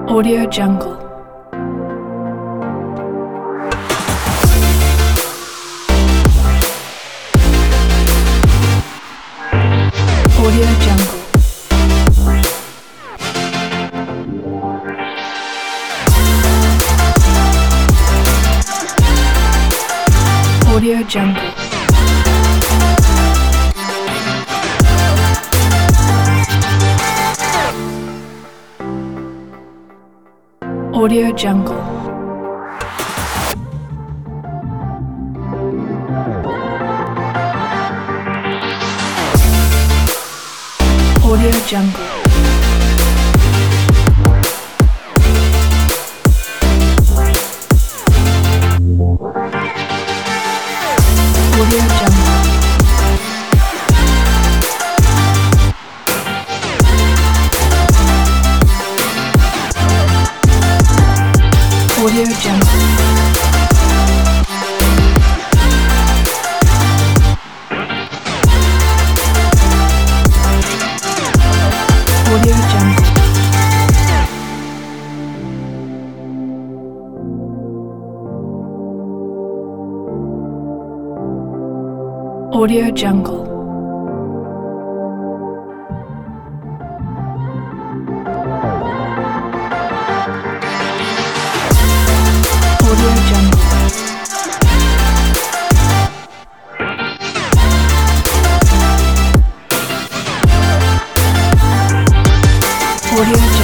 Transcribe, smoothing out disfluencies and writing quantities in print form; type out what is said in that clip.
Audio Jungle. Audio Jungle. Audio Jungle. Audio Jungle. Audio Jungle. Audio Jungle. Audio Jungle. Audio Jungle. Audio Jungle. Audio Jungle. Audio Jungle.